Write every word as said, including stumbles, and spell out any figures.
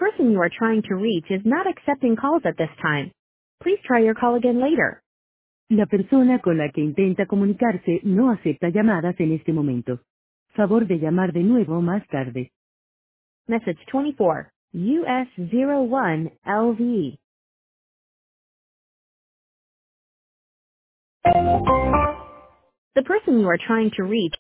person you are trying to reach is not accepting calls at this time. Please try your call again later. La persona con la que intenta comunicarse no acepta llamadas en este momento. Favor de llamar de nuevo más tarde. Message twenty-four, U S zero one L V. The person you are trying to reach